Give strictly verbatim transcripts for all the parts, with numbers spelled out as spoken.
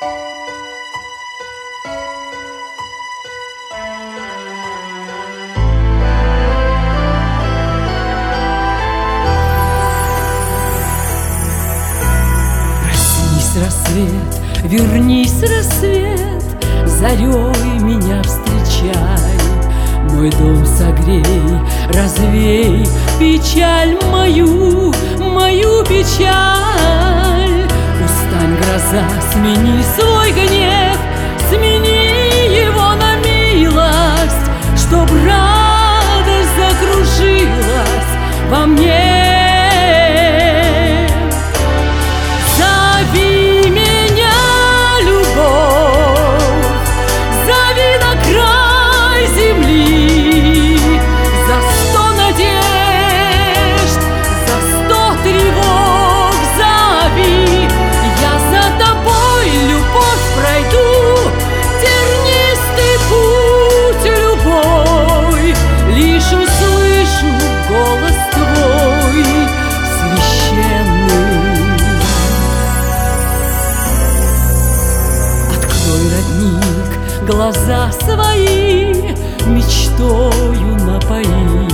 Рассвет, вернись, рассвет, зарей меня встречай. Мой дом согрей, развей печаль мою, мою печаль. Устань, гроза, смени свой гнев, смени его на милость, чтоб радость закружилась во мне. Глаза свои мечтою напои,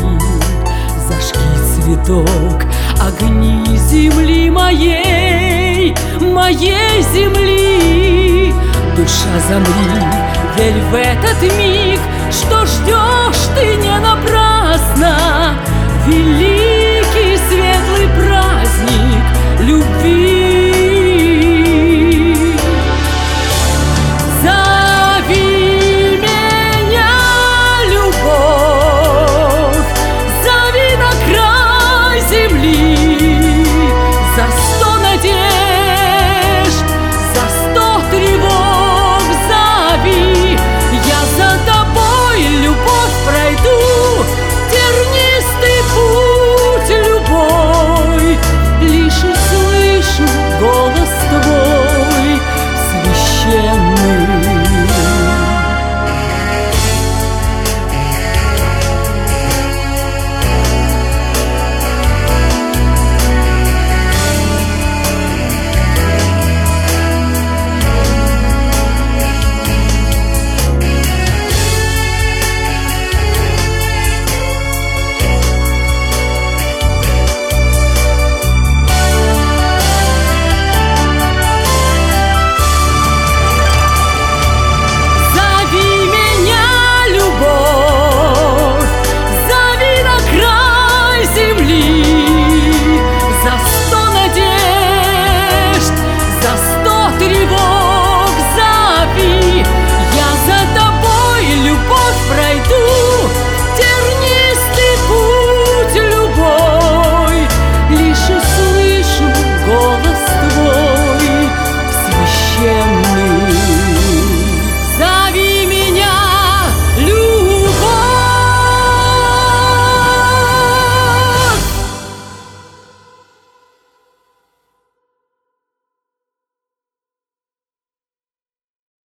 зажги цветок, огни земли моей, моей земли. Душа, замри, верь в этот миг, что ждешь ты не напрасно. Великий светлый праздник любви